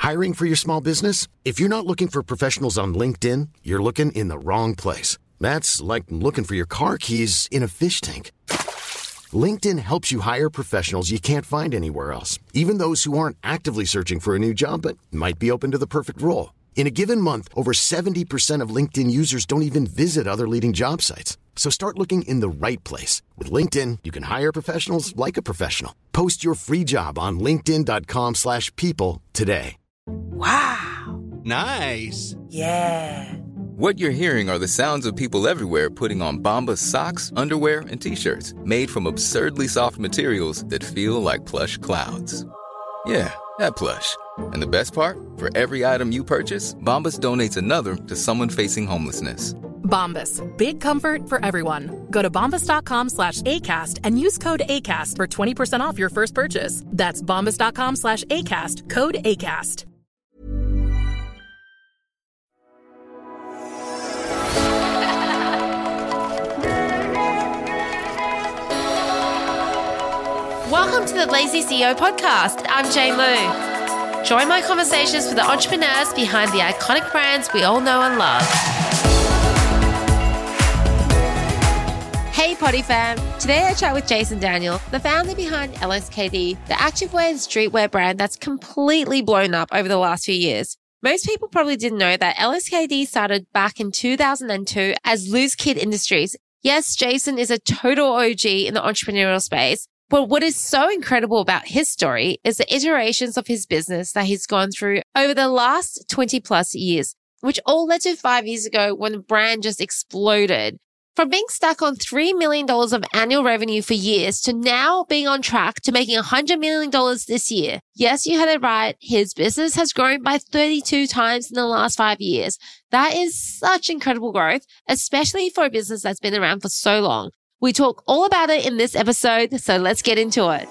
Hiring for your small business? If you're not looking for professionals on LinkedIn, you're looking in the wrong place. That's like looking for your car keys in a fish tank. LinkedIn helps you hire professionals you can't find anywhere else, even those who aren't actively searching for a new job but might be open to the perfect role. In a given month, over 70% of LinkedIn users don't even visit other leading job sites. So start looking in the right place. With LinkedIn, you can hire professionals like a professional. Post your free job on linkedin.com/people today. Wow. Nice. Yeah. What you're hearing are the sounds of people everywhere putting on Bombas socks, underwear, and T-shirts made from absurdly soft materials that feel like plush clouds. Yeah, that plush. And the best part? For every item you purchase, Bombas donates another to someone facing homelessness. Bombas. Big comfort for everyone. Go to bombas.com/ACAST and use code ACAST for 20% off your first purchase. That's bombas.com/ACAST. Code ACAST. Welcome to the Lazy CEO podcast. I'm Jane Lou. Join my conversations with the entrepreneurs behind the iconic brands we all know and love. Hey Potty fam, today I chat with Jason Daniel, the founder behind LSKD, the activewear and streetwear brand that's completely blown up over the last few years. Most people probably didn't know that LSKD started back in 2002 as Loose Kid Industries. Yes, Jason is a total OG in the entrepreneurial space. But what is so incredible about his story is the iterations of his business that he's gone through over the last 20 plus years, which all led to 5 years ago when the brand just exploded. From being stuck on $3 million of annual revenue for years to now being on track to making $100 million this year. Yes, you had it right. His business has grown by 32 times in the last 5 years. That is such incredible growth, especially for a business that's been around for so long. We talk all about it in this episode, so let's get into it.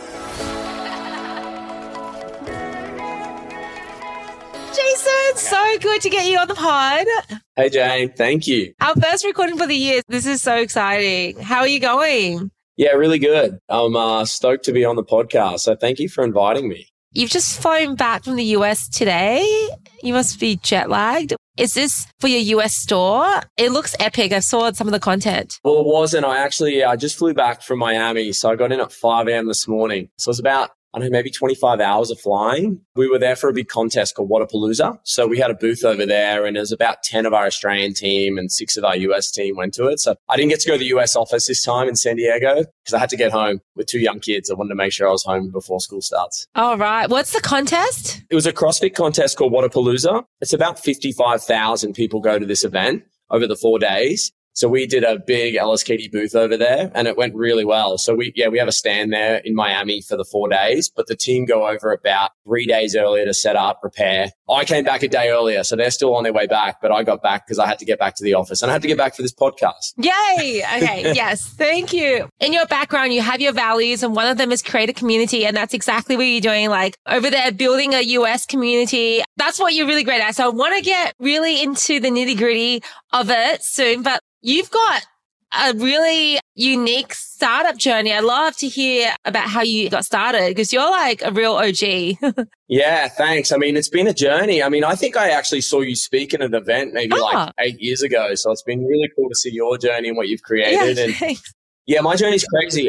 Jason, so good to get you on the pod. Hey, Jane. Thank you. Our first recording for the year. This is so exciting. How are you going? Yeah, really good. I'm stoked to be on the podcast, so thank you for inviting me. You've just flown back from the US today. You must be jet lagged. Is this for your US store? It looks epic. I saw some of the content. Well, it wasn't. I just flew back from Miami. So I got in at 5 a.m. this morning. So it was about, maybe 25 hours of flying. We were there for a big contest called Wodapalooza. So we had a booth over there and there's about 10 of our Australian team and 6 of our US team went to it. So I didn't get to go to the US office this time in San Diego because I had to get home with 2 young kids. I wanted to make sure I was home before school starts. All right. What's the contest? It was a CrossFit contest called Wodapalooza. It's about 55,000 people go to this event over the 4 days. So we did a big LSKD booth over there and it went really well. So we have a stand there in Miami for the 4 days, but the team go over about 3 days earlier to set up, prepare. I came back a day earlier, so they're still on their way back, but I got back because I had to get back to the office and I had to get back for this podcast. Yay. Okay. Yes. Thank you. In your background, you have your values and one of them is create a community. And that's exactly what you're doing, like over there, building a US community. That's what you're really great at. So I want to get really into the nitty gritty of it soon, but you've got a really unique startup journey. I'd love to hear about how you got started because you're like a real OG. Yeah, thanks. It's been a journey. I think I actually saw you speak at an event maybe like 8 years ago. So it's been really cool to see your journey and what you've created. Yeah, thanks. Yeah, my journey's crazy.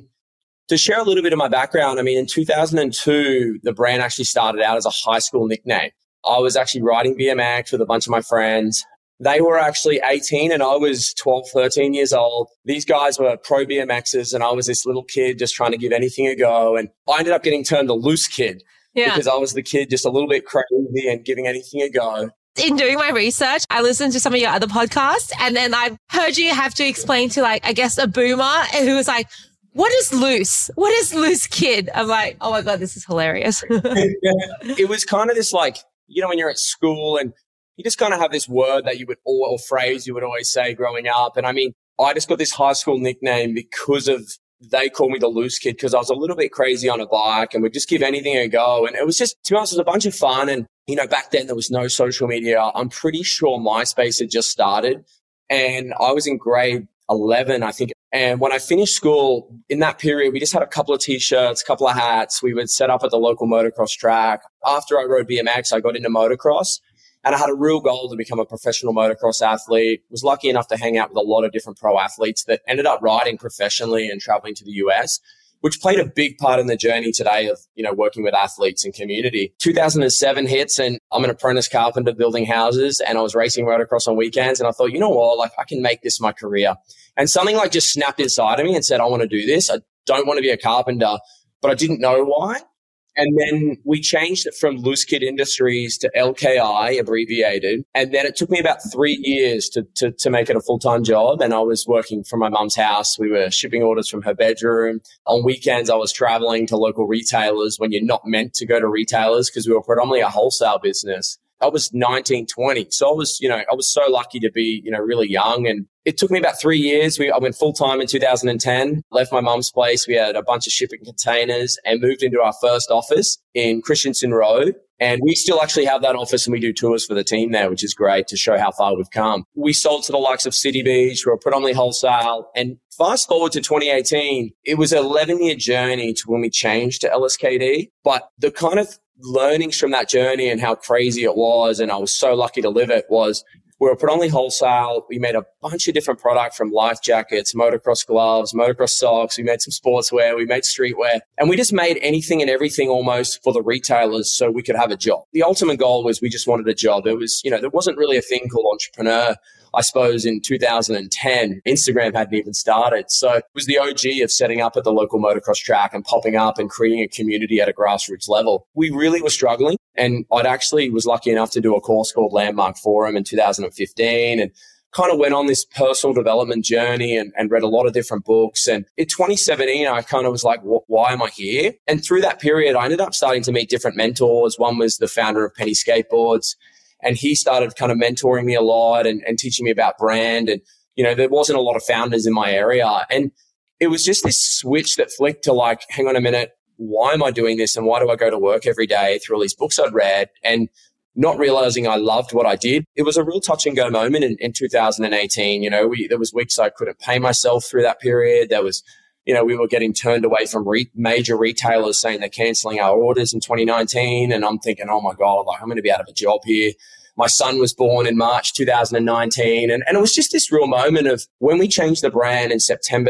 To share a little bit of my background, in 2002, the brand actually started out as a high school nickname. I was actually riding BMX with a bunch of my friends. They were actually 18 and I was 12, 13 years old. These guys were pro BMXers and I was this little kid just trying to give anything a go. And I ended up getting termed the loose kid because I was the kid just a little bit crazy and giving anything a go. In doing my research, I listened to some of your other podcasts and then I heard you have to explain to a boomer who was like, what is loose? What is loose kid? I'm like, oh my God, this is hilarious. It was kind of this when you're at school and you just kind of have this word that you would or phrase you would always say growing up. And I just got this high school nickname because they called me the loose kid because I was a little bit crazy on a bike and would just give anything a go. And it was just, to be honest, it was a bunch of fun. And, back then there was no social media. I'm pretty sure MySpace had just started and I was in grade 11, I think. And when I finished school, in that period, we just had a couple of t-shirts, a couple of hats. We would set up at the local motocross track. After I rode BMX, I got into motocross. And I had a real goal to become a professional motocross athlete. Was lucky enough to hang out with a lot of different pro athletes that ended up riding professionally and traveling to the US, which played a big part in the journey today of, working with athletes and community. 2007 hits and I'm an apprentice carpenter building houses, and I was racing motocross on weekends. And I thought, you know what, I can make this my career. And something just snapped inside of me and said, I want to do this. I don't want to be a carpenter, but I didn't know why. And then we changed it from Loose Kit Industries to LKI, abbreviated. And then it took me about 3 years to make it a full-time job. And I was working from my mum's house. We were shipping orders from her bedroom. On weekends, I was traveling to local retailers when you're not meant to go to retailers because we were predominantly a wholesale business. I was 19, 20. So I was so lucky to be, really young. And it took me about 3 years. I went full time in 2010, left my mum's place. We had a bunch of shipping containers and moved into our first office in Christensen Road. And we still actually have that office and we do tours for the team there, which is great to show how far we've come. We sold to the likes of City Beach. We were predominantly wholesale. And fast forward to 2018, it was an 11-year journey to when we changed to LSKD. But the kind of learnings from that journey and how crazy it was, and I was so lucky to live it, was we were predominantly wholesale. We made a bunch of different product from life jackets, motocross gloves, motocross socks. We made some sportswear. We made streetwear. And we just made anything and everything almost for the retailers so we could have a job. The ultimate goal was we just wanted a job. There was, there wasn't really a thing called entrepreneur. I suppose in 2010, Instagram hadn't even started. So it was the OG of setting up at the local motocross track and popping up and creating a community at a grassroots level. We really were struggling. And I'd actually was lucky enough to do a course called Landmark Forum in 2015 and kind of went on this personal development journey and read a lot of different books. And in 2017, I kind of was like, why am I here? And through that period, I ended up starting to meet different mentors. One was the founder of Penny Skateboards. And he started kind of mentoring me a lot and teaching me about brand. And, there wasn't a lot of founders in my area. And it was just this switch that flicked to hang on a minute, why am I doing this? And why do I go to work every day through all these books I'd read and not realizing I loved what I did? It was a real touch and go moment in 2018. There was weeks I couldn't pay myself through that period. There was, we were getting turned away from major retailers saying they're canceling our orders in 2019. And I'm thinking, oh my God, I'm going to be out of a job here. My son was born in March 2019. And it was just this real moment of when we changed the brand in September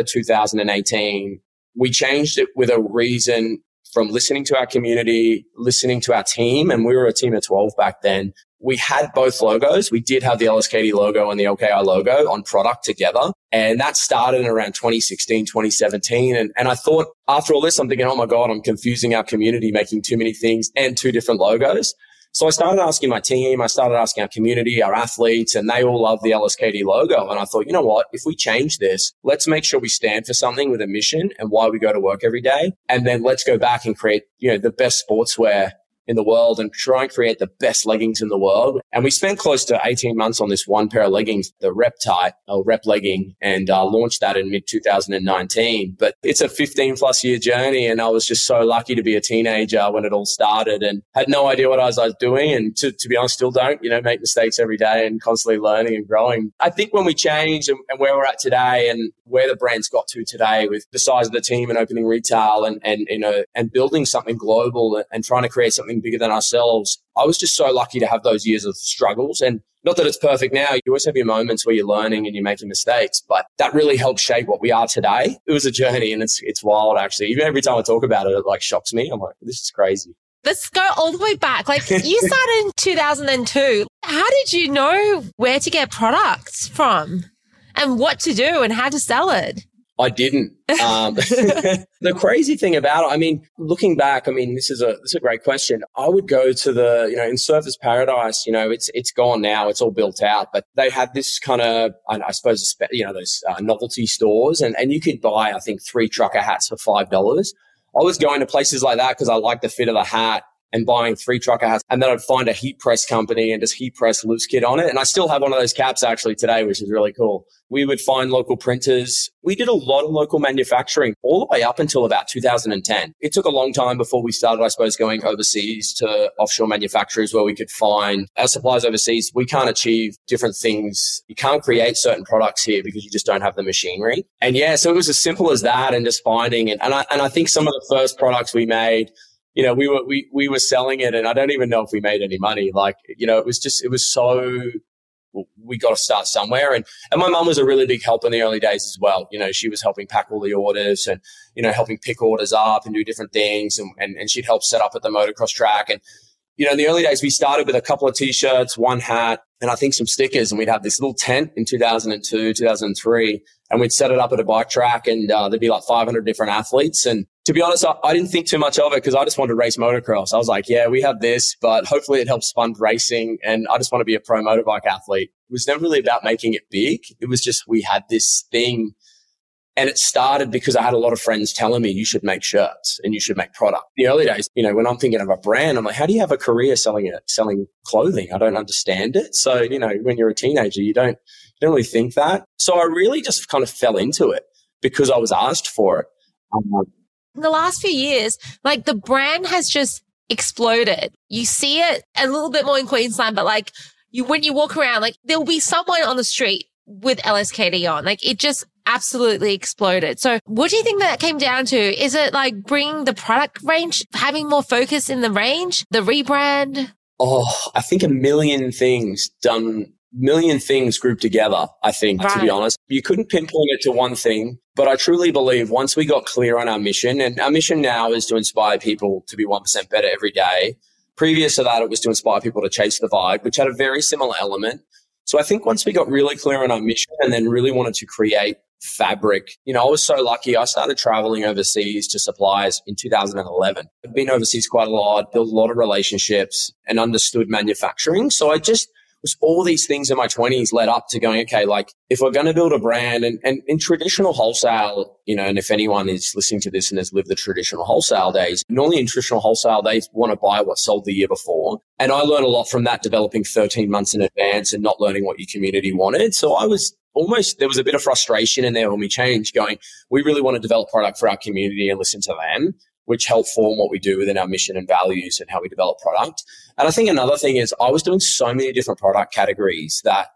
2018, we changed it with a reason from listening to our community, listening to our team. And we were a team of 12 back then. We had both logos. We did have the LSKD logo and the LKI logo on product together. And that started in around 2016, 2017. And I thought after all this, I'm thinking, oh my God, I'm confusing our community, making too many things and two different logos. So I started asking my team, I started asking our community, our athletes, and they all love the LSKD logo. And I thought, you know what, if we change this, let's make sure we stand for something with a mission and why we go to work every day. And then let's go back and create, the best sportswear in the world and try and create the best leggings in the world. And we spent close to 18 months on this one pair of leggings, the Rep Tight or Rep legging, and launched that in mid 2019. But it's a 15 plus year journey. And I was just so lucky to be a teenager when it all started and had no idea what I was doing. And to be honest, still don't, make mistakes every day and constantly learning and growing. I think when we changed and where we're at today and where the brand's got to today with the size of the team and opening retail and building something global and trying to create something bigger than ourselves, I was just so lucky to have those years of struggles. And not that it's perfect now. You always have your moments where you're learning and you're making mistakes, but that really helped shape what we are today. It was a journey and it's wild, actually. Even every time I talk about it, it shocks me. I'm like, this is crazy. Let's go all the way back. You started in 2002. How did you know where to get products from and what to do and how to sell it? I didn't. The crazy thing about it, looking back, this is a great question. I would go to the, in Surfers Paradise, it's gone now. It's all built out, but they had this kind of, I suppose, those novelty stores and you could buy, I think, 3 trucker hats for $5. I was going to places like that because I liked the fit of the hat and buying 3 trucker hats. And then I'd find a heat press company and just heat press loose kit on it. And I still have one of those caps actually today, which is really cool. We would find local printers. We did a lot of local manufacturing all the way up until about 2010. It took a long time before we started, I suppose, going overseas to offshore manufacturers where we could find our suppliers overseas. We can't achieve different things. You can't create certain products here because you just don't have the machinery. And yeah, so it was as simple as that and just finding it. And I think some of the first products we made, you know, we were selling it and I don't even know if we made any money. Like, you know, it was so, we got to start somewhere. And my mum was a really big help in the early days as well. You know, she was helping pack all the orders and, you know, helping pick orders up and do different things. And she'd help set up at the motocross track. And, you know, in the early days, we started with a couple of T-shirts, 1 hat, and I think some stickers. And we'd have this little tent in 2002, 2003. And we'd set it up at a bike track and there'd be like 500 different athletes. And to be honest, I didn't think too much of it because I just wanted to race motocross. I was like, yeah, we have this, but hopefully it helps fund racing. And I just want to be a pro motorbike athlete. It was never really about making it big. It was just we had this thing. And it started because I had a lot of friends telling me you should make shirts and you should make product. The early days, you know, when I'm thinking of a brand, I'm like, how do you have a career selling clothing? I don't understand it. So, you know, when you're a teenager, you don't really think that. So I really just kind of fell into it because I was asked for it. In the last few years, like the brand has just exploded. You see it a little bit more in Queensland, but like when you walk around, like there'll be someone on the street with LSKD on. Like it just absolutely exploded. So what do you think that came down to? Is it like bringing the product range, having more focus in the range, the rebrand? Oh, I think a million things grouped together, I think, right. To be honest. You couldn't pinpoint it to one thing, but I truly believe once we got clear on our mission, and our mission now is to inspire people to be 1% better every day. Previous to that, it was to inspire people to chase the vibe, which had a very similar element. So I think once we got really clear on our mission and then really wanted to create fabric, you know, I was so lucky. I started traveling overseas to suppliers in 2011. I've been overseas quite a lot, built a lot of relationships and understood manufacturing. So I just was all these things in my 20s led up to going, okay, like if we're going to build a brand and in traditional wholesale, you know, and if anyone is listening to this and has lived the traditional wholesale days, normally in traditional wholesale, they want to buy what sold the year before. And I learned a lot from that, developing 13 months in advance and not learning what your community wanted. So I was there was a bit of frustration in there when we changed, going, we really want to develop product for our community and listen to them, which help form what we do within our mission and values and how we develop product. And I think another thing is I was doing so many different product categories that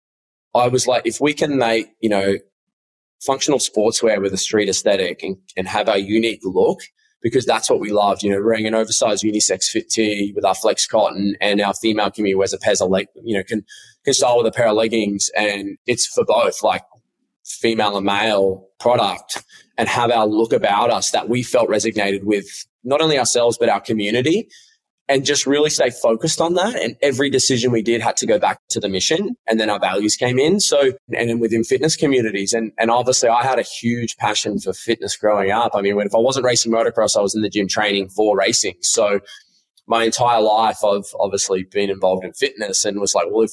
I was like, if we can make, you know, functional sportswear with a street aesthetic and have a unique look, because that's what we loved, you know, wearing an oversized unisex fit tee with our flex cotton, and our female community wears a pair of can style with a pair of leggings, and it's for both like female and male product, and have our look about us that we felt resonated with not only ourselves, but our community, and just really stay focused on that. And every decision we did had to go back to the mission, and then our values came in. So, and then within fitness communities, and obviously I had a huge passion for fitness growing up. I mean, if I wasn't racing motocross, I was in the gym training for racing. So my entire life I've obviously been involved in fitness, and was like, well,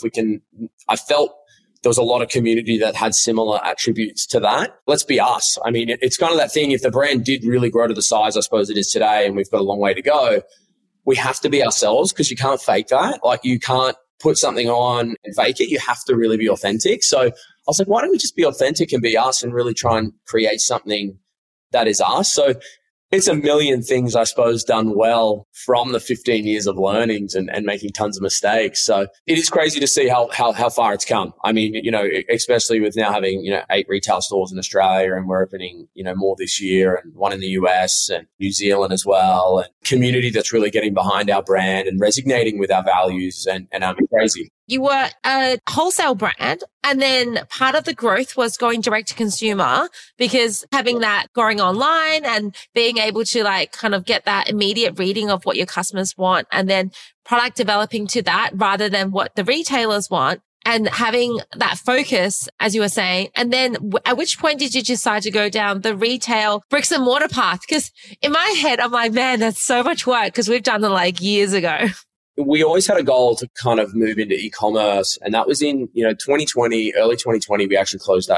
I felt there was a lot of community that had similar attributes to that. Let's be us. I mean, it's kind of that thing. If the brand did really grow to the size, I suppose it is today, and we've got a long way to go, we have to be ourselves, because you can't fake that. Like, you can't put something on and fake it. You have to really be authentic. So I was like, why don't we just be authentic and be us and really try and create something that is us? So it's a million things, I suppose, done well from the 15 years of learnings and making tons of mistakes. So it is crazy to see how far it's come. I mean, you know, especially with now having, you know, 8 retail stores in Australia, and we're opening, you know, more this year, and one in the US and New Zealand as well. And community that's really getting behind our brand and resonating with our values, and crazy. You were a wholesale brand, and then part of the growth was going direct to consumer, because having that going online and being able to like kind of get that immediate reading of what your customers want, and then product developing to that rather than what the retailers want, and having that focus, as you were saying. And then at which point did you decide to go down the retail bricks and mortar path? Because in my head, I'm like, man, that's so much work, because we've done it like years ago. We always had a goal to kind of move into e-commerce, and that was in, you know, 2020, early 2020, we actually closed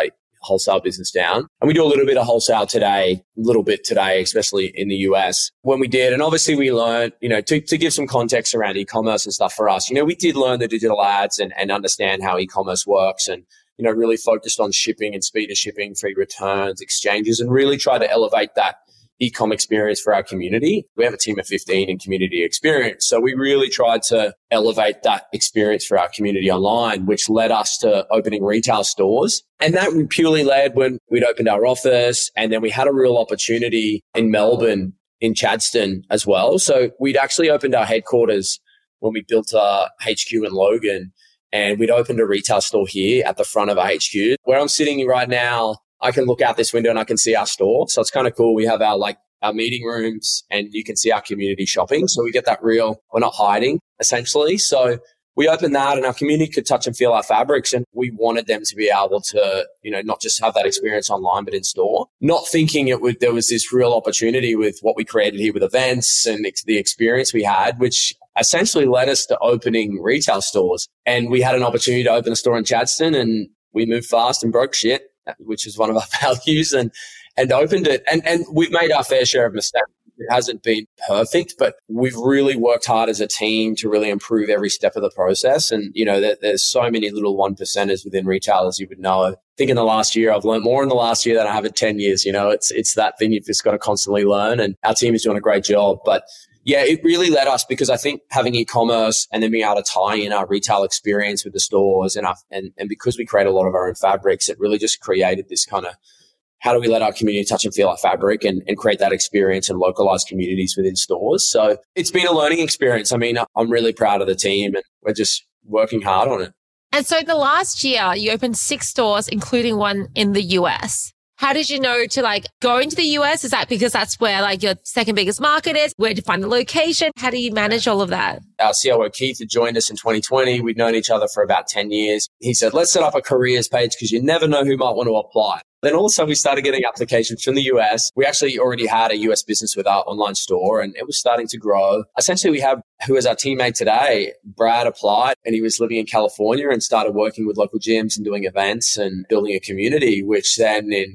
wholesale business down. And we do a little bit of wholesale today, especially in the US when we did. And obviously we learned, to give some context around e-commerce and stuff for us, we did learn the digital ads and understand how e-commerce works and, really focused on shipping and speed of shipping, free returns, exchanges, and really try to elevate that e-com experience for our community. We have a team of 15 in community experience. So we really tried to elevate that experience for our community online, which led us to opening retail stores. And that we purely led when we'd opened our office. And then we had a real opportunity in Melbourne, in Chadstone as well. So we'd actually opened our headquarters when we built our HQ in Logan. And we'd opened a retail store here at the front of our HQ. Where I'm sitting right now, I can look out this window and I can see our store. So it's kind of cool. We have our meeting rooms and you can see our community shopping. So we get that we're not hiding essentially. So we opened that and our community could touch and feel our fabrics. And we wanted them to be able to, not just have that experience online, but in store. Not thinking there was this real opportunity with what we created here with events and the experience we had, which essentially led us to opening retail stores. And we had an opportunity to open a store in Chadstone and we moved fast and broke shit, which is one of our values, and opened it. And we've made our fair share of mistakes. It hasn't been perfect, but we've really worked hard as a team to really improve every step of the process. And, there's so many little 1%ers within retail, as you would know. I think in the last year, I've learned more in the last year than I have in 10 years. It's that thing you've just got to constantly learn, and our team is doing a great job. But yeah, it really led us because I think having e-commerce and then being able to tie in our retail experience with the stores and because we create a lot of our own fabrics, it really just created this kind of, how do we let our community touch and feel our fabric and create that experience and localize communities within stores? So it's been a learning experience. I mean, I'm really proud of the team and we're just working hard on it. And so the last year you opened 6 stores, including one in the US. How did you know to go into the US? Is that because that's where your second biggest market is? Where to find the location? How do you manage all of that? Our COO Keith had joined us in 2020. We'd known each other for about 10 years. He said, let's set up a careers page because you never know who might want to apply. Then all of a sudden we started getting applications from the US. We actually already had a US business with our online store and it was starting to grow. Essentially we have who is our teammate today, Brad, applied and he was living in California and started working with local gyms and doing events and building a community, which then in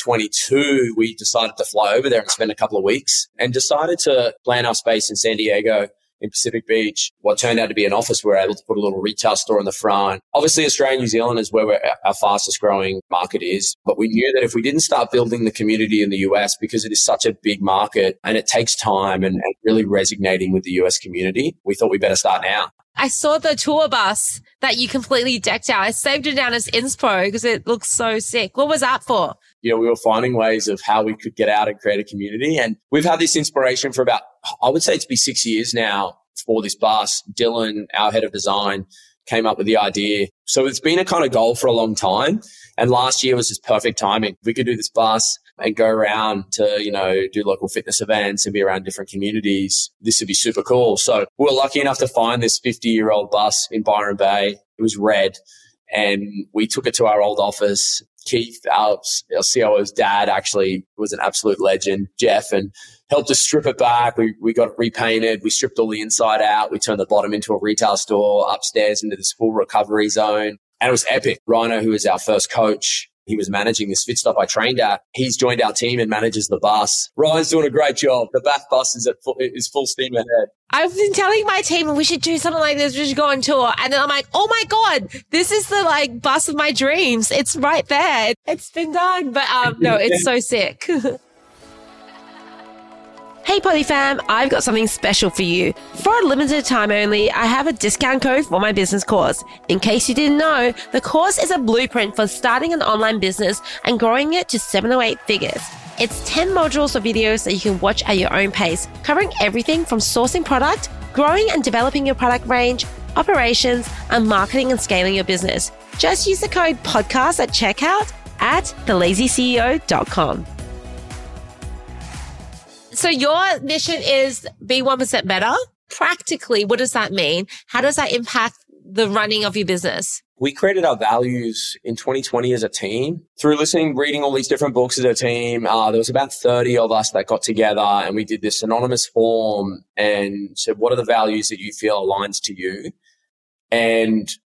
2022, we decided to fly over there and spend a couple of weeks and decided to plan our space in San Diego, in Pacific Beach, what turned out to be an office. We were able to put a little retail store in the front. Obviously, Australia and New Zealand is where our fastest growing market is. But we knew that if we didn't start building the community in the US, because it is such a big market and it takes time and really resonating with the US community, we thought we better start now. I saw the tour bus that you completely decked out. I saved it down as inspo because it looks so sick. What was that for? We were finding ways of how we could get out and create a community. And we've had this inspiration for about, I would say, to be 6 years now for this bus. Dylan, our head of design, came up with the idea. So it's been a kind of goal for a long time. And last year was just perfect timing. We could do this bus and go around to, do local fitness events and be around different communities. This would be super cool. So we were lucky enough to find this 50-year-old bus in Byron Bay. It was red. And we took it to our old office. Keith, our COO's dad, actually was an absolute legend, Jeff, and helped us strip it back. We got it repainted. We stripped all the inside out. We turned the bottom into a retail store, upstairs into this full recovery zone. And it was epic. Rhino, who is our first coach, he was managing this fit stop I trained at. He's joined our team and manages the bus. Ryan's doing a great job. The back bus is full steam ahead. I've been telling my team we should do something like this. We should go on tour. And then I'm like, oh my God, this is the bus of my dreams. It's right there. It's been done. But no, it's so sick. Hey Poddy fam, I've got something special for you. For a limited time only, I have a discount code for my business course. In case you didn't know, the course is a blueprint for starting an online business and growing it to 7 or 8 figures. It's 10 modules of videos that you can watch at your own pace, covering everything from sourcing product, growing and developing your product range, operations, and marketing and scaling your business. Just use the code podcast at checkout at thelazyceo.com. So your mission is be 1% better. Practically, what does that mean? How does that impact the running of your business? We created our values in 2020 as a team. Through reading all these different books as a team, there was about 30 of us that got together and we did this anonymous form and said, what are the values that you feel aligns to you? And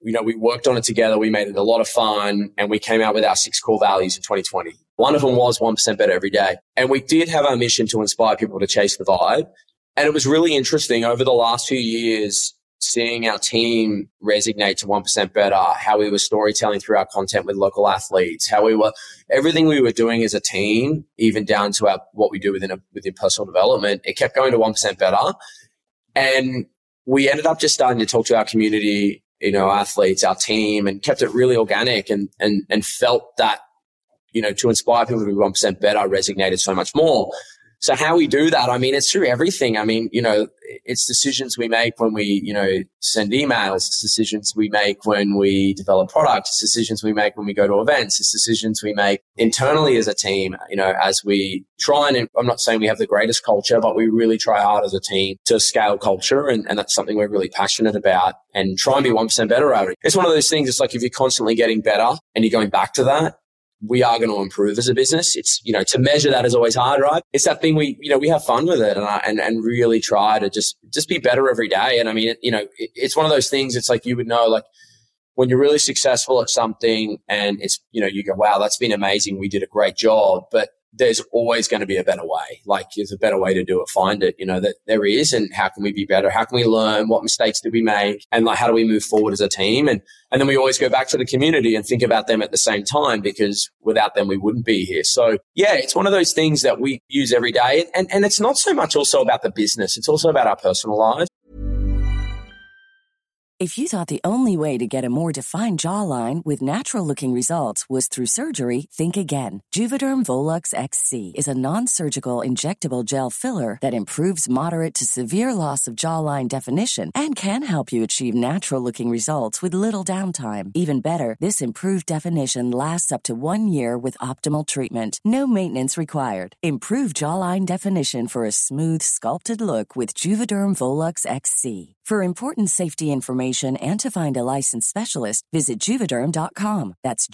we worked on it together. We made it a lot of fun, and we came out with our 6 core values in 2020. One of them was 1% better every day. And we did have our mission to inspire people to chase the vibe. And it was really interesting over the last few years, seeing our team resonate to 1% better, how we were storytelling through our content with local athletes, everything we were doing as a team, even down to what we do within personal development, it kept going to 1% better. And we ended up just starting to talk to our community, athletes, our team, and kept it really organic and felt that, to inspire people to be 1% better resonated so much more. So how we do that, it's through everything. It's decisions we make when we, send emails. It's decisions we make when we develop products. It's decisions we make when we go to events. It's decisions we make internally as a team, as we try and, I'm not saying we have the greatest culture, but we really try hard as a team to scale culture. And that's something we're really passionate about and try and be 1% better at it. It's one of those things. It's like if you're constantly getting better and you're going back to that, we are going to improve as a business. It's, to measure that is always hard, right? It's that thing we have fun with it and really try to just be better every day. And it's one of those things. It's like, you would know, like when you're really successful at something and it's, you go, wow, that's been amazing. We did a great job, but there's always going to be a better way. Like there's a better way to do it. Find it, that there is. And how can we be better? How can we learn? What mistakes did we make? And like, how do we move forward as a team? And then we always go back to the community and think about them at the same time, because without them, we wouldn't be here. So yeah, it's one of those things that we use every day. And it's not so much also about the business. It's also about our personal lives. If you thought the only way to get a more defined jawline with natural-looking results was through surgery, think again. Juvederm Volux XC is a non-surgical injectable gel filler that improves moderate to severe loss of jawline definition and can help you achieve natural-looking results with little downtime. Even better, this improved definition lasts up to 1 year with optimal treatment. No maintenance required. Improve jawline definition for a smooth, sculpted look with Juvederm Volux XC. For important safety information and to find a licensed specialist, visit Juvederm.com. That's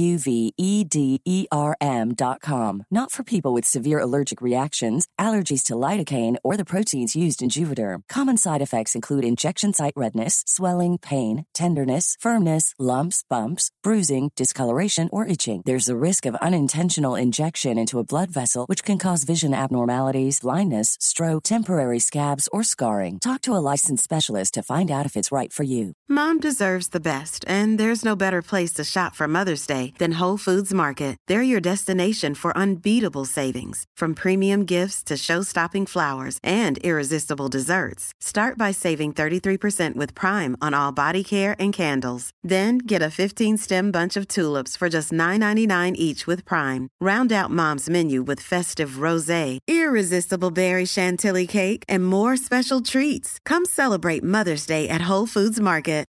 JUVEDERM.com. Not for people with severe allergic reactions, allergies to lidocaine, or the proteins used in Juvederm. Common side effects include injection site redness, swelling, pain, tenderness, firmness, lumps, bumps, bruising, discoloration, or itching. There's a risk of unintentional injection into a blood vessel, which can cause vision abnormalities, blindness, stroke, temporary scabs, or scarring. Talk to a licensed specialist to find out if it's right for you. Mom deserves the best, and there's no better place to shop for Mother's Day than Whole Foods Market. They're your destination for unbeatable savings, from premium gifts to show-stopping flowers and irresistible desserts. Start by saving 33% with Prime on all body care and candles. Then get a 15-stem bunch of tulips for just $9.99 each with Prime. Round out Mom's menu with festive rosé, irresistible berry chantilly cake, and more special treats. Come celebrate Mother's Day at Whole Foods Market.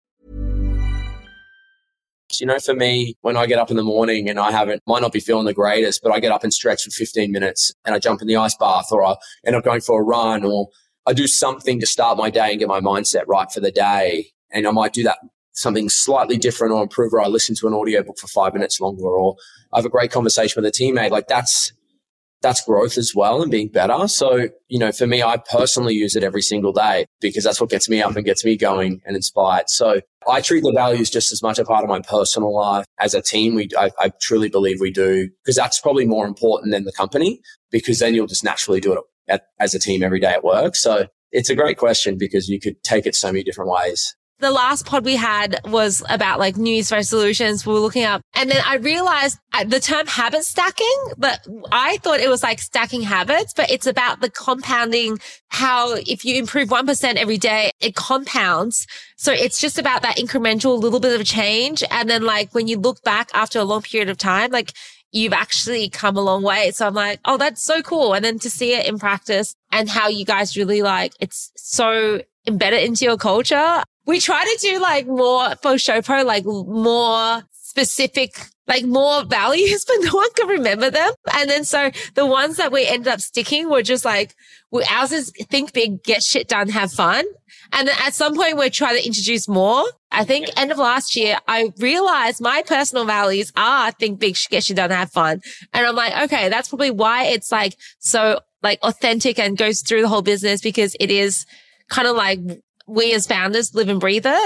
For me, when I get up in the morning and might not be feeling the greatest, but I get up and stretch for 15 minutes and I jump in the ice bath, or I end up going for a run, or I do something to start my day and get my mindset right for the day. And I might do that something slightly different or improve, or I listen to an audiobook for 5 minutes longer, or I have a great conversation with a teammate. Like that's growth as well and being better. So, for me, I personally use it every single day because that's what gets me up and gets me going and inspired. So I treat the values just as much a part of my personal life as a team. I truly believe we do, because that's probably more important than the company, because then you'll just naturally do it as a team every day at work. So it's a great question because you could take it so many different ways. The last pod we had was about like New Year's resolutions. We were looking up, and then I realized the term habit stacking, but I thought it was like stacking habits, but it's about the compounding, how if you improve 1% every day, it compounds. So it's just about that incremental little bit of change. And then like when you look back after a long period of time, like you've actually come a long way. So I'm like, oh, that's so cool. And then to see it in practice and how you guys really like, it's so embedded into your culture. We try to do like more for Showpro, like more specific, like more values, but no one can remember them. And then so the ones that we ended up sticking were just like, ours is think big, get shit done, have fun. And then at some point we're trying to introduce more. I think end of last year, I realized my personal values are think big, get shit done, have fun. And I'm like, okay, that's probably why it's like so like authentic and goes through the whole business, because it is kind of like we as founders live and breathe it.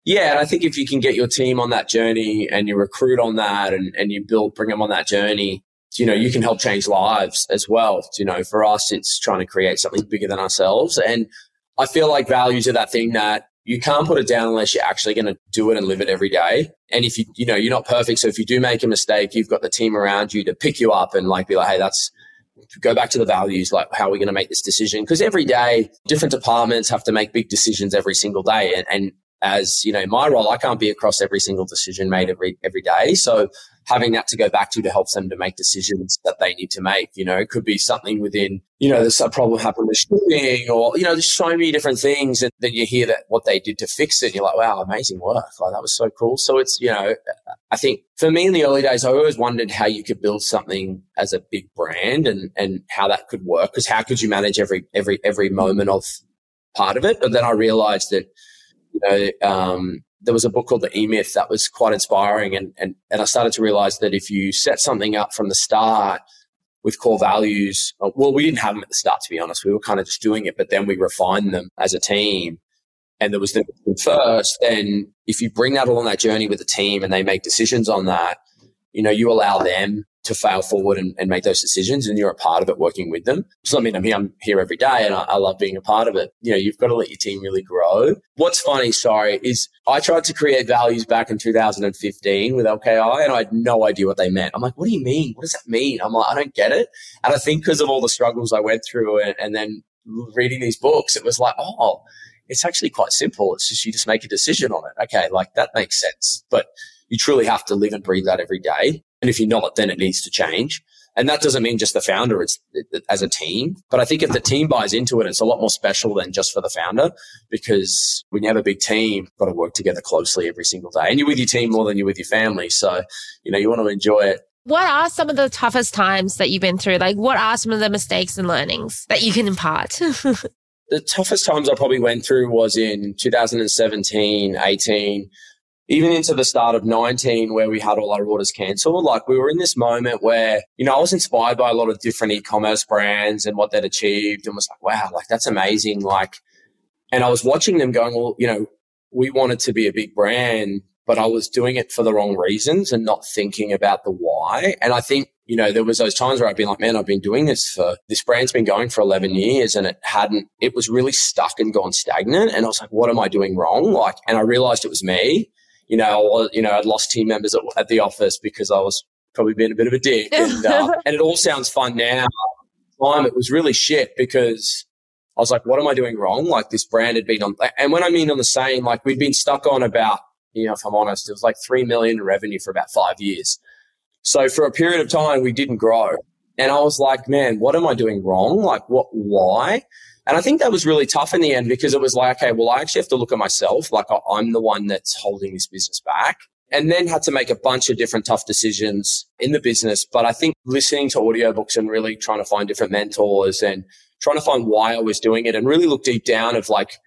Yeah, and I think if you can get your team on that journey and you recruit on that and you bring them on that journey, you can help change lives as well. For us, it's trying to create something bigger than ourselves. And I feel like values are that thing that you can't put it down unless you're actually going to do it and live it every day. And if you're not perfect. So if you do make a mistake, you've got the team around you to pick you up and be like, hey, go back to the values. Like, how are we going to make this decision? Because every day, different departments have to make big decisions every single day. And as my role, I can't be across every single decision made every day. So having that to go back to help them to make decisions that they need to make, it could be something within, there's a problem happened with shipping or, there's so many different things. And then you hear that what they did to fix it. And you're like, wow, amazing work. Like, that was so cool. So it's, I think for me in the early days, I always wondered how you could build something as a big brand and how that could work. Because how could you manage every moment of part of it? But then I realized that, there was a book called The E-Myth that was quite inspiring. And I started to realize that if you set something up from the start with core values, well, we didn't have them at the start, to be honest. We were kind of just doing it, but then we refined them as a team. And there was the first. Then if you bring that along that journey with the team and they make decisions on that, you allow them to fail forward and make those decisions, and you're a part of it working with them. So I'm here every day and I love being a part of it. You've got to let your team really grow. What's funny, is I tried to create values back in 2015 with LKI and I had no idea what they meant. I'm like, what do you mean? What does that mean? I'm like, I don't get it. And I think because of all the struggles I went through and then reading these books, it was like, oh, it's actually quite simple. It's just, you just make a decision on it. Okay. Like, that makes sense. But you truly have to live and breathe that every day. And if you're not, then it needs to change. And that doesn't mean just the founder, it's as a team. But I think if the team buys into it, it's a lot more special than just for the founder, because when you have a big team, you've got to work together closely every single day. And you're with your team more than you're with your family. So, you want to enjoy it. What are some of the toughest times that you've been through? Like, what are some of the mistakes and learnings that you can impart? The toughest times I probably went through was in 2017, 18, even into the start of 19, where we had all our orders cancelled. Like, we were in this moment where, I was inspired by a lot of different e-commerce brands and what they'd achieved, and was like, wow, like, that's amazing. Like, and I was watching them going, well, we wanted to be a big brand, but I was doing it for the wrong reasons and not thinking about the why. And I think, there was those times where I'd been like, man, I've been doing this brand's been going for 11 years and it was really stuck and gone stagnant. And I was like, what am I doing wrong? Like, and I realized it was me. I'd lost team members at the office because I was probably being a bit of a dick. And it all sounds fun now. At the time, it was really shit because I was like, what am I doing wrong? Like, this brand had been on, and when I mean on the same, like, we'd been stuck on about, if I'm honest, it was like 3 million in revenue for about 5 years. So for a period of time, we didn't grow. And I was like, man, what am I doing wrong? Like, why? And I think that was really tough in the end, because it was like, okay, well, I actually have to look at myself. Like, I'm the one that's holding this business back. And then had to make a bunch of different tough decisions in the business. But I think listening to audiobooks and really trying to find different mentors and trying to find why I was doing it, and really look deep down of like,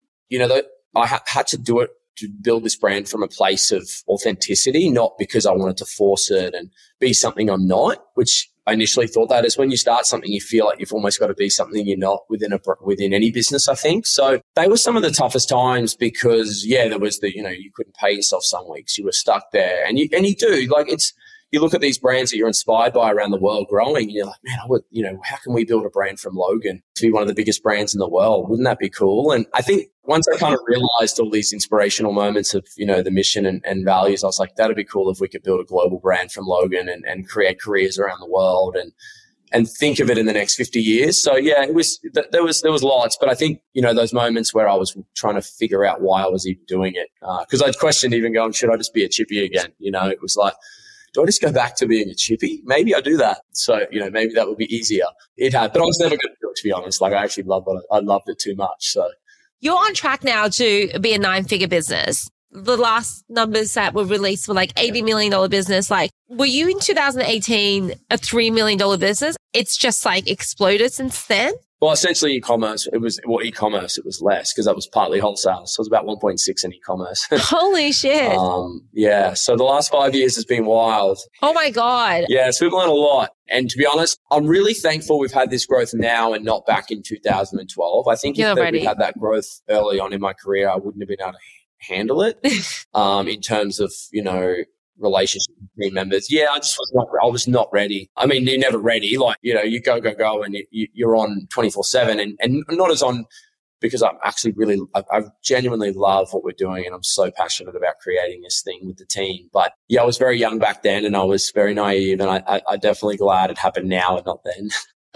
I had to do it to build this brand from a place of authenticity, not because I wanted to force it and be something I'm not, which I initially thought that is when you start something, you feel like you've almost got to be something you're not within any business, I think. So they were some of the toughest times because, there was you couldn't pay yourself some weeks. You were stuck there. And you do. Like, you look at these brands that you're inspired by around the world growing, and you're like, man, how can we build a brand from Logan to be one of the biggest brands in the world? Wouldn't that be cool? And I think once I kind of realized all these inspirational moments of, the mission and values, I was like, that'd be cool if we could build a global brand from Logan and create careers around the world and think of it in the next 50 years. So there was lots, but I think, those moments where I was trying to figure out why I was even doing it. Cause I'd questioned even going, should I just be a chippy again? It was like, do I just go back to being a chippy? Maybe I do that. So, maybe that would be easier. It had, but I was never going to do it, to be honest. Like, I actually loved it. I loved it too much. So you're on track now to be a 9-figure business. The last numbers that were released were like $80 million business. Like, were you in 2018 a $3 million business? It's just like exploded since then? Well, essentially e-commerce, it was less because that was partly wholesale. So it was about 1.6 in e-commerce. Holy shit. So the last 5 years has been wild. Oh my God. Yeah, so we've learned a lot. And to be honest, I'm really thankful we've had this growth now and not back in 2012. I think if we'd had that growth early on in my career, I wouldn't have been able to handle it in terms of, relationship with team members. Yeah, I was not ready. I mean, you're never ready. Like, you go, and you're on 24/7 and not as on because I'm actually I genuinely love what we're doing and I'm so passionate about creating this thing with the team. But yeah, I was very young back then and I was very naive and I definitely glad it happened now and not then.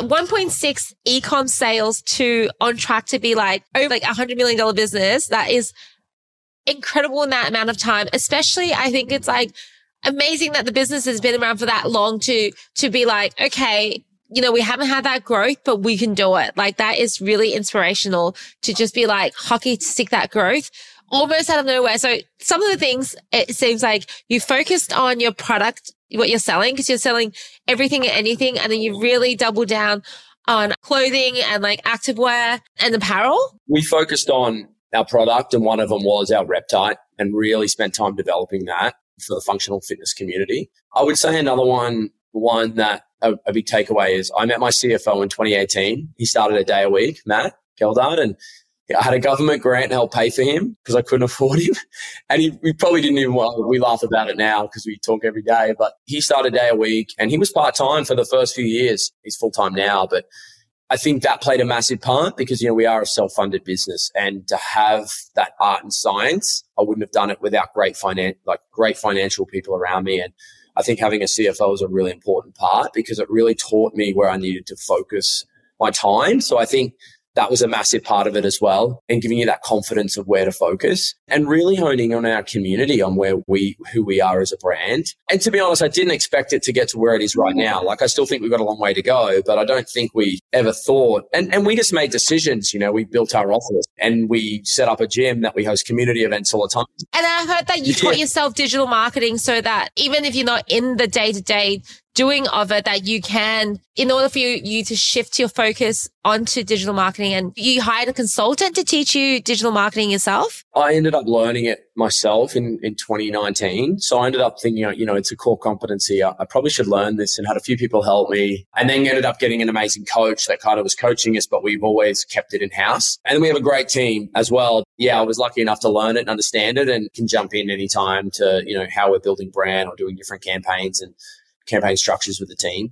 1.6 e-com sales to on track to be like over like $100 million business. That is incredible in that amount of time. Especially, I think it's like amazing that the business has been around for that long to be like, okay, we haven't had that growth, but we can do it. Like that is really inspirational to just be like hockey stick that growth almost out of nowhere. So some of the things, it seems like you focused on your product, what you're selling, because you're selling everything and anything. And then you really double down on clothing and like activewear and apparel. We focused on our product and one of them was our Reptite and really spent time developing that for the functional fitness community. I would say another one that a big takeaway is I met my CFO in 2018. He started a day a week, Matt Geldard, and I had a government grant to help pay for him because I couldn't afford him. And we probably didn't even we laugh about it now because we talk every day, but he started a day a week and he was part-time for the first few years. He's full-time now, but I think that played a massive part because, we are a self-funded business and to have that art and science, I wouldn't have done it without great financial people around me. And I think having a CFO is a really important part because it really taught me where I needed to focus my time. So I think that was a massive part of it as well and giving you that confidence of where to focus and really honing on our community on who we are as a brand. And to be honest, I didn't expect it to get to where it is right now. Like I still think we've got a long way to go, but I don't think we ever thought, and we just made decisions, we built our office and we set up a gym that we host community events all the time. And I heard that you taught yourself digital marketing so that even if you're not in the day-to-day doing of it, that you can, in order for you to shift your focus onto digital marketing, and you hired a consultant to teach you digital marketing yourself? I ended up learning it myself in 2019. So I ended up thinking, it's a core competency. I probably should learn this and had a few people help me and then ended up getting an amazing coach that kind of was coaching us, but we've always kept it in-house. And we have a great team as well. Yeah, I was lucky enough to learn it and understand it and can jump in anytime to, how we're building brand or doing different campaigns and campaign structures with the team.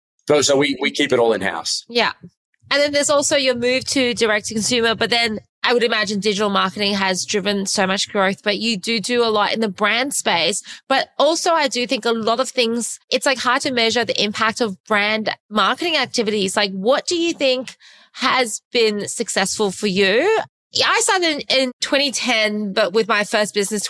So we keep it all in-house. Yeah. And then there's also your move to direct to consumer, but then I would imagine digital marketing has driven so much growth, but you do a lot in the brand space. But also I do think a lot of things, it's like hard to measure the impact of brand marketing activities. Like what do you think has been successful for you? I started in 2010, but with my first business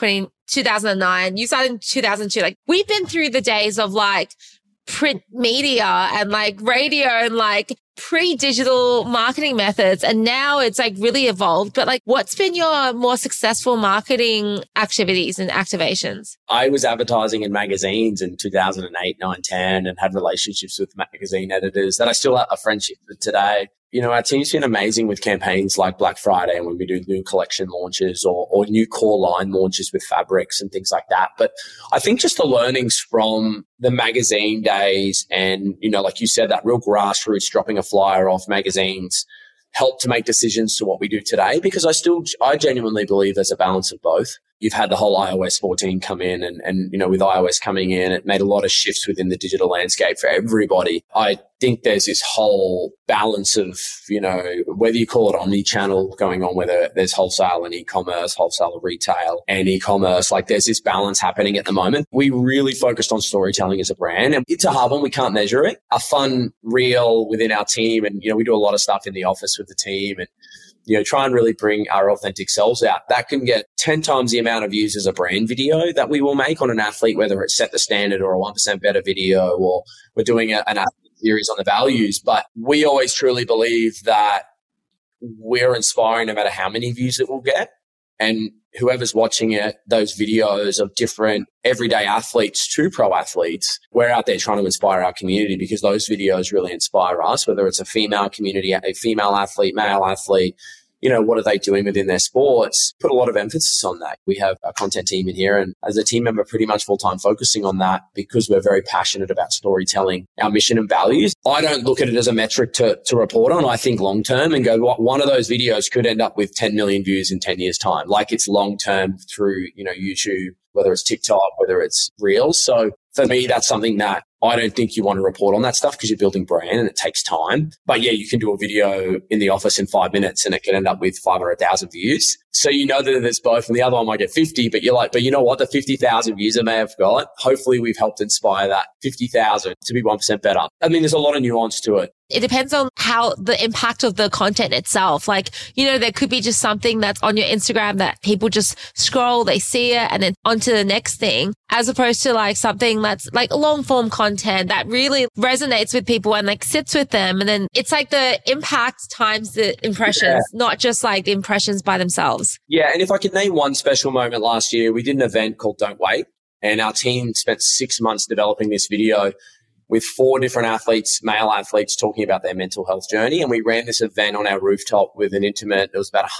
2009. You started in 2002. Like we've been through the days of like print media and like radio and like pre-digital marketing methods. And now it's like really evolved. But like what's been your more successful marketing activities and activations? I was advertising in magazines in 2008, 9, 10 and had relationships with magazine editors that I still have a friendship with today. Our team's been amazing with campaigns like Black Friday and when we do new collection launches or new core line launches with fabrics and things like that. But I think just the learnings from the magazine days and, like you said, that real grassroots dropping a flyer off magazines helped to make decisions to what we do today because I genuinely believe there's a balance of both. You've had the whole iOS 14 come in and with iOS coming in, it made a lot of shifts within the digital landscape for everybody. I think there's this whole balance of, whether you call it omni-channel going on, whether there's wholesale and e-commerce, wholesale and retail and e-commerce, like there's this balance happening at the moment. We really focused on storytelling as a brand and it's a hard one. We can't measure it. A fun reel within our team and, we do a lot of stuff in the office with the team and, try and really bring our authentic selves out. That can get 10 times the amount of views as a brand video that we will make on an athlete, whether it's Set the Standard or a 1% Better video or we're doing an athlete series on the values. But we always truly believe that we're inspiring no matter how many views it will get. And whoever's watching it, those videos of different everyday athletes to pro athletes, we're out there trying to inspire our community because those videos really inspire us, whether it's a female community, a female athlete, male athlete, what are they doing within their sports? Put a lot of emphasis on that. We have a content team in here, and as a team member, pretty much full-time focusing on that because we're very passionate about storytelling, our mission and values. I don't look at it as a metric to report on. I think long-term and go, one of those videos could end up with 10 million views in 10 years' time. Like it's long-term through, YouTube, whether it's TikTok, whether it's Reels. So for me, that's something that I don't think you want to report on that stuff because you're building brand and it takes time. But yeah, you can do a video in the office in 5 minutes and it can end up with 500,000 views. So that there's both, and the other one might get 50, but you're like, but you know what? The 50,000 views I may have got, hopefully we've helped inspire that 50,000 to be 1% better. I mean, there's a lot of nuance to it. It depends on how the impact of the content itself. Like, there could be just something that's on your Instagram that people just scroll, they see it and then onto the next thing, as opposed to like something that's like long form content that really resonates with people and like sits with them. And then it's like the impact times the impressions, not just like the impressions by themselves. Yeah. And if I could name one special moment last year, we did an event called Don't Wait, and our team spent 6 months developing this video with 4 different athletes, male athletes, talking about their mental health journey. And we ran this event on our rooftop with an intimate, it was about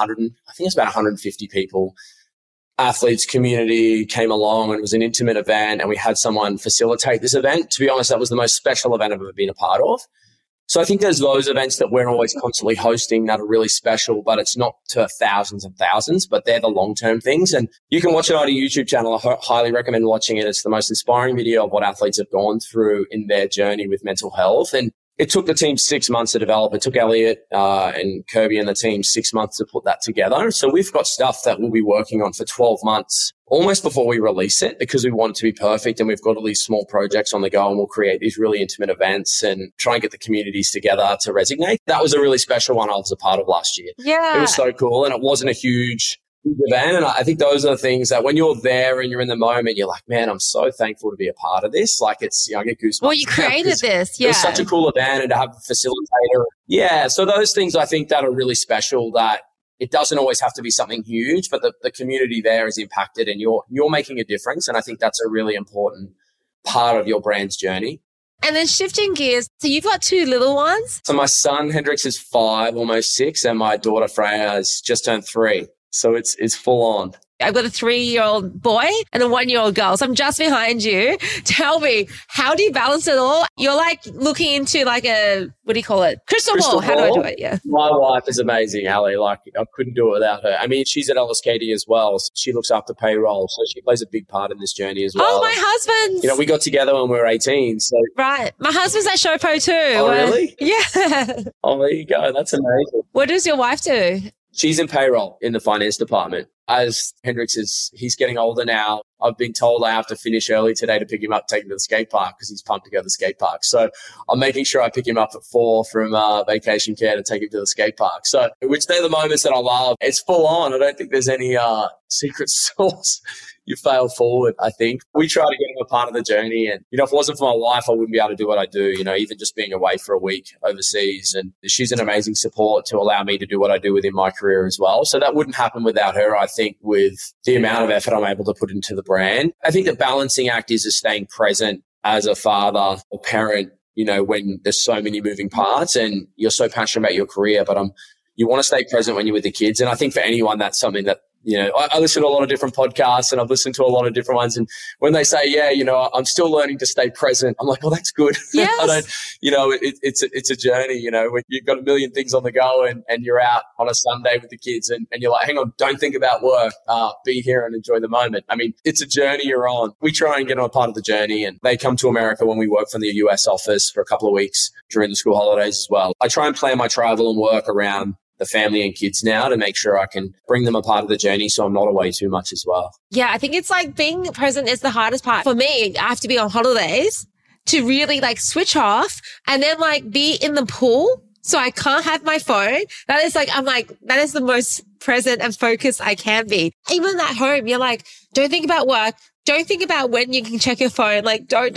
150 people. Athletes community came along, and it was an intimate event, and we had someone facilitate this event. To be honest, that was the most special event I've ever been a part of. So I think there's those events that we're always constantly hosting that are really special, but it's not to thousands and thousands, but they're the long-term things. And you can watch it on a YouTube channel. I highly recommend watching it. It's the most inspiring video of what athletes have gone through in their journey with mental health. And it took the team 6 months to develop. It took Elliot and Kirby and the team 6 months to put that together. So we've got stuff that we'll be working on for 12 months, almost before we release it, because we want it to be perfect. And we've got all these small projects on the go, and we'll create these really intimate events and try and get the communities together to resonate. That was a really special one I was a part of last year. Yeah. It was so cool. And it wasn't a huge event. And I think those are the things that when you're there and you're in the moment, you're like, man, I'm so thankful to be a part of this. Like I get goosebumps. Well, you created this. Yeah. It was such a cool event, and to have a facilitator. Yeah. So those things I think that are really special, that it doesn't always have to be something huge, but the community there is impacted and you're making a difference. And I think that's a really important part of your brand's journey. And then shifting gears, so you've got 2 little ones? So my son, Hendrix, is 5, almost 6, and my daughter, Freya, has just turned 3. So it's full on. I've got a 3-year-old boy and a 1-year-old girl. So I'm just behind you. Tell me, how do you balance it all? You're like looking into like a, what do you call it? Crystal ball. How do I do it? Yeah. My wife is amazing, Ali. Like I couldn't do it without her. I mean, she's at LSKD as well. So she looks after payroll. So she plays a big part in this journey as well. Oh, my husband's. We got together when we were 18. So right. My husband's at Showpo too. Oh, really? Yeah. Oh, there you go. That's amazing. What does your wife do? She's in payroll in the finance department. As Hendrix he's getting older now, I've been told I have to finish early today to pick him up, take him to the skate park because he's pumped to go to the skate park. So I'm making sure I pick him up at 4 from vacation care to take him to the skate park. So, which they're the moments that I love. It's full on. I don't think there's any secret sauce. You fail forward, I think. We try to get him a part of the journey. And, if it wasn't for my wife, I wouldn't be able to do what I do, even just being away for a week overseas. And she's an amazing support to allow me to do what I do within my career as well. So that wouldn't happen without her, I think, with the amount of effort I'm able to put into the brand. I think the balancing act is just staying present as a father or parent, when there's so many moving parts and you're so passionate about your career, but you want to stay present when you're with the kids. And I think for anyone, that's something that, I listen to a lot of different podcasts and I've listened to a lot of different ones. And when they say, I'm still learning to stay present, I'm like, well, that's good. Yes. I don't, it's a journey, when you've got a million things on the go and you're out on a Sunday with the kids and you're like, hang on, don't think about work, be here and enjoy the moment. I mean, it's a journey you're on. We try and get on a part of the journey, and they come to America when we work from the US office for a couple of weeks during the school holidays as well. I try and plan my travel and work around the family and kids now to make sure I can bring them a part of the journey so I'm not away too much as well. Yeah, I think it's like being present is the hardest part. For me, I have to be on holidays to really like switch off and then like be in the pool. So I can't have my phone. That is like, that is the most present and focused I can be. Even at home, you're like, don't think about work. Don't think about when you can check your phone. Like, don't.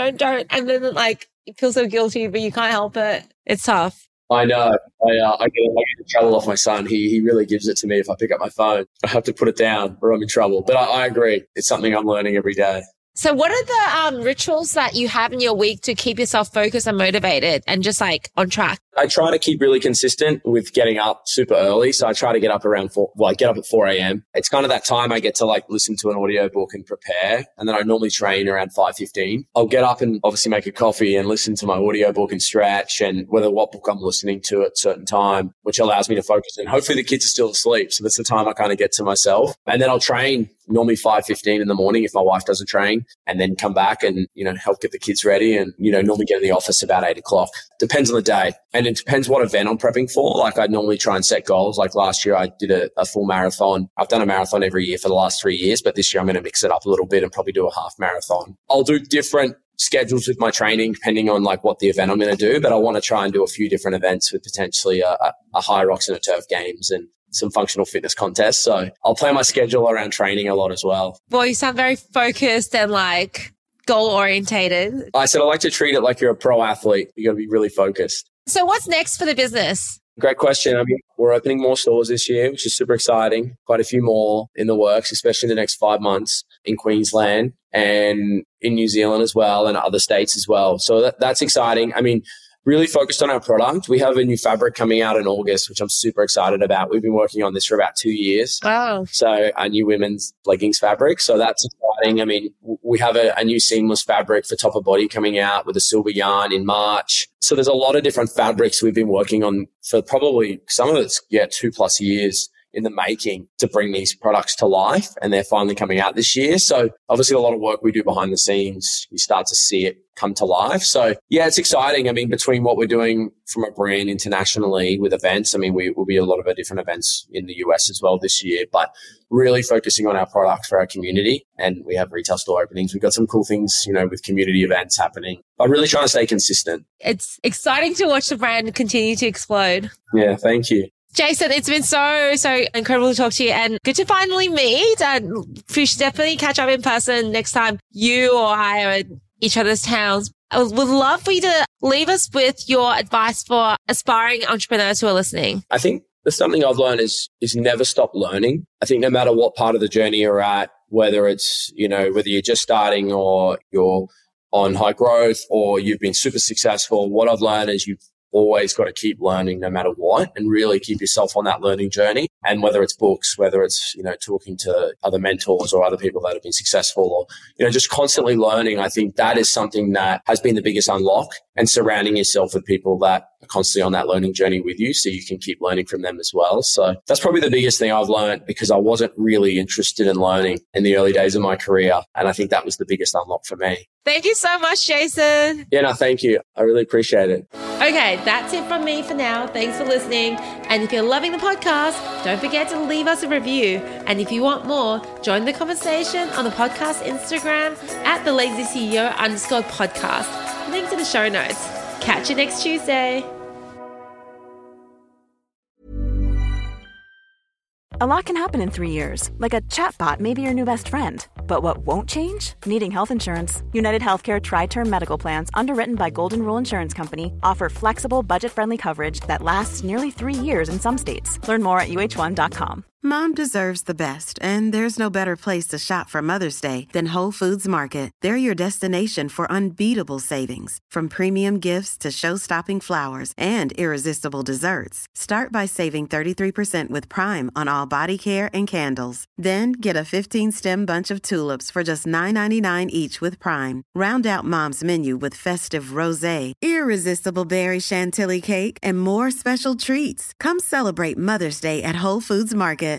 And then like, you feel so guilty, but you can't help it. It's tough. I know. I get trouble off my son. He really gives it to me if I pick up my phone. I have to put it down or I'm in trouble. But I agree. It's something I'm learning every day. So what are the rituals that you have in your week to keep yourself focused and motivated and just like on track? I try to keep really consistent with getting up super early. So I try to get up around get up at 4 a.m. It's kind of that time I get to like listen to an audiobook and prepare. And then I normally train around 5:15. I'll get up and obviously make a coffee and listen to my audiobook and stretch and what book I'm listening to at a certain time, which allows me to focus. And hopefully the kids are still asleep. So that's the time I kind of get to myself. And then I'll train normally 5:15 in the morning if my wife doesn't train, and then come back and, help get the kids ready and, normally get in the office about 8 o'clock. Depends on the day. And it depends what event I'm prepping for. Like I normally try and set goals. Like last year I did a full marathon. I've done a marathon every year for the last 3 years, but this year I'm going to mix it up a little bit and probably do a half marathon. I'll do different schedules with my training depending on like what the event I'm going to do, but I want to try and do a few different events with potentially a High Rocks and a Turf Games and some functional fitness contests. So I'll plan my schedule around training a lot as well. Well, you sound very focused and like goal orientated. I said I like to treat it like you're a pro athlete. You got to be really focused. So what's next for the business? Great question. I mean, we're opening more stores this year, which is super exciting. Quite a few more in the works, especially in the next 5 months in Queensland and in New Zealand as well and other states as well. So that's exciting. I mean, really focused on our product. We have a new fabric coming out in August, which I'm super excited about. We've been working on this for about 2 years. Wow. So our new women's leggings fabric. So that's exciting. I mean, we have a new seamless fabric for top of body coming out with a silver yarn in March. So there's a lot of different fabrics we've been working on for probably some of it's, 2+ years in the making to bring these products to life. And they're finally coming out this year. So obviously a lot of work we do behind the scenes, you start to see it come to life. So yeah, it's exciting. I mean, between what we're doing from a brand internationally with events, I mean, we will be a lot of our different events in the US as well this year, but really focusing on our product for our community. And we have retail store openings. We've got some cool things, with community events happening. I'm really trying to stay consistent. It's exciting to watch the brand continue to explode. Yeah, thank you. Jason, it's been so incredible to talk to you and good to finally meet. And we should definitely catch up in person next time you or I are in each other's towns. I would love for you to leave us with your advice for aspiring entrepreneurs who are listening. I think there's something I've learned is never stop learning. I think no matter what part of the journey you're at, whether it's, whether you're just starting or you're on high growth or you've been super successful, what I've learned is you've always got to keep learning no matter what and really keep yourself on that learning journey. And whether it's books, whether it's, talking to other mentors or other people that have been successful or, just constantly learning, I think that is something that has been the biggest unlock, and surrounding yourself with people that are constantly on that learning journey with you so you can keep learning from them as well. So that's probably the biggest thing I've learned because I wasn't really interested in learning in the early days of my career. And I think that was the biggest unlock for me. Thank you so much, Jason. Yeah, no, thank you. I really appreciate it. Okay, that's it from me for now. Thanks for listening. And if you're loving the podcast, don't forget to leave us a review. And if you want more, join the conversation on the podcast Instagram at @thelazyceo_podcast. Link to the show notes. Catch you next Tuesday. A lot can happen in 3 years, like a chatbot may be your new best friend. But what won't change? Needing health insurance. United Healthcare Tri-Term Medical Plans, underwritten by Golden Rule Insurance Company, offer flexible, budget-friendly coverage that lasts nearly 3 years in some states. Learn more at uh1.com. Mom deserves the best, and there's no better place to shop for Mother's Day than Whole Foods Market. They're your destination for unbeatable savings, from premium gifts to show-stopping flowers and irresistible desserts. Start by saving 33% with Prime on all body care and candles. Then get a 15-stem bunch of tulips for just $9.99 each with Prime. Round out Mom's menu with festive rosé, irresistible berry chantilly cake, and more special treats. Come celebrate Mother's Day at Whole Foods Market.